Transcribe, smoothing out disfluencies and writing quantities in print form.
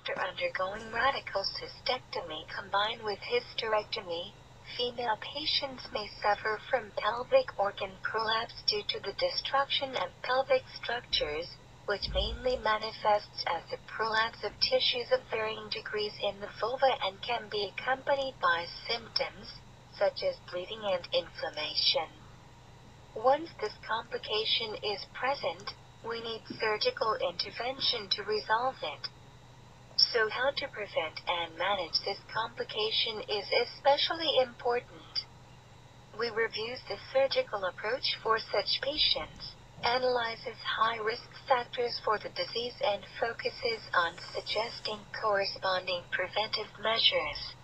after undergoing radical cystectomy combined with hysterectomy, female patients may suffer from pelvic organ prolapse due to the destruction of pelvic structures, which mainly manifests as a prolapse of tissues of varying degrees in the vulva and can be accompanied by symptoms, such as bleeding and inflammation. Once this complication is present, we need surgical intervention to resolve it. So how to prevent and manage this complication is especially important. We reviews the surgical approach for such patients, analyzes high-risk factors for the disease and focuses on suggesting corresponding preventive measures.